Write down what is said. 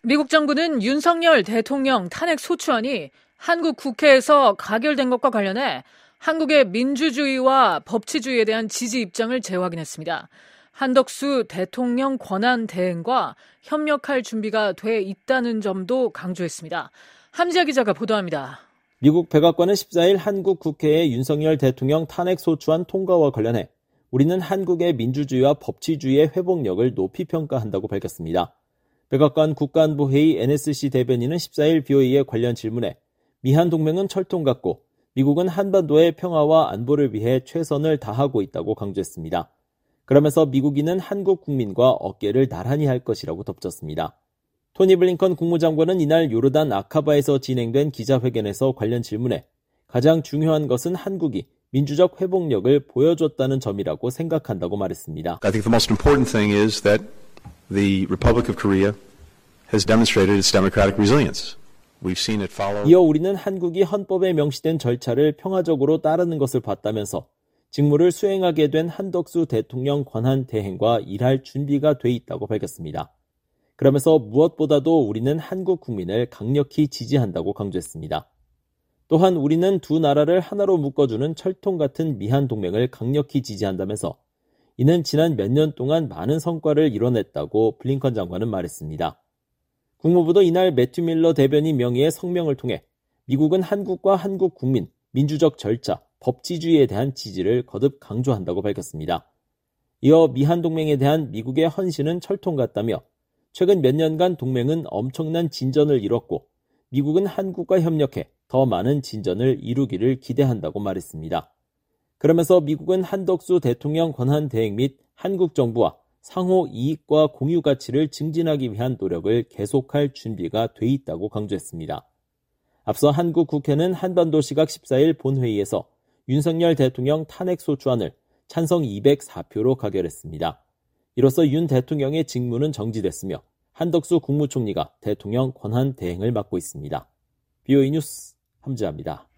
미국 정부는 윤석열 대통령 탄핵 소추안이 한국 국회에서 가결된 것과 관련해 한국의 민주주의와 법치주의에 대한 지지 입장을 재확인했습니다. 한덕수 대통령 권한 대행과 협력할 준비가 돼 있다는 점도 강조했습니다. 함지아 기자가 보도합니다. 미국 백악관은 14일 한국 국회의 윤석열 대통령 탄핵 소추안 통과와 관련해 우리는 한국의 민주주의와 법치주의의 회복력을 높이 평가한다고 밝혔습니다. 백악관 국가안보회의 NSC 대변인은 14일 BOA의 관련 질문에 미한 동맹은 철통 같고 미국은 한반도의 평화와 안보를 위해 최선을 다하고 있다고 강조했습니다. 그러면서 미국인은 한국 국민과 어깨를 나란히 할 것이라고 덧붙였습니다. 토니 블링컨 국무장관은 이날 요르단 아카바에서 진행된 기자회견에서 관련 질문에 가장 중요한 것은 한국이 민주적 회복력을 보여줬다는 점이라고 생각한다고 말했습니다. I think the most important thing is that the Republic of Korea has demonstrated its democratic resilience. We've seen it follow. 이어 우리는 한국이 헌법에 명시된 절차를 평화적으로 따르는 것을 봤다면서 직무를 수행하게 된 한덕수 대통령 권한 대행과 일할 준비가 돼 있다고 밝혔습니다. 그러면서 무엇보다도 우리는 한국 국민을 강력히 지지한다고 강조했습니다. 또한 우리는 두 나라를 하나로 묶어주는 철통 같은 미한 동맹을 강력히 지지한다면서 이는 지난 몇 년 동안 많은 성과를 이뤄냈다고 블링컨 장관은 말했습니다. 국무부도 이날 매튜 밀러 대변인 명의의 성명을 통해 미국은 한국과 한국 국민, 민주적 절차, 법치주의에 대한 지지를 거듭 강조한다고 밝혔습니다. 이어 미한 동맹에 대한 미국의 헌신은 철통 같다며 최근 몇 년간 동맹은 엄청난 진전을 이뤘고 미국은 한국과 협력해 더 많은 진전을 이루기를 기대한다고 말했습니다. 그러면서 미국은 한덕수 대통령 권한 대행 및 한국 정부와 상호 이익과 공유 가치를 증진하기 위한 노력을 계속할 준비가 돼 있다고 강조했습니다. 앞서 한국 국회는 한반도 시각 14일 본회의에서 윤석열 대통령 탄핵 소추안을 찬성 204표로 가결했습니다. 이로써 윤 대통령의 직무는 정지됐으며 한덕수 국무총리가 대통령 권한 대행을 맡고 있습니다. BOA 뉴스 함지아입니다.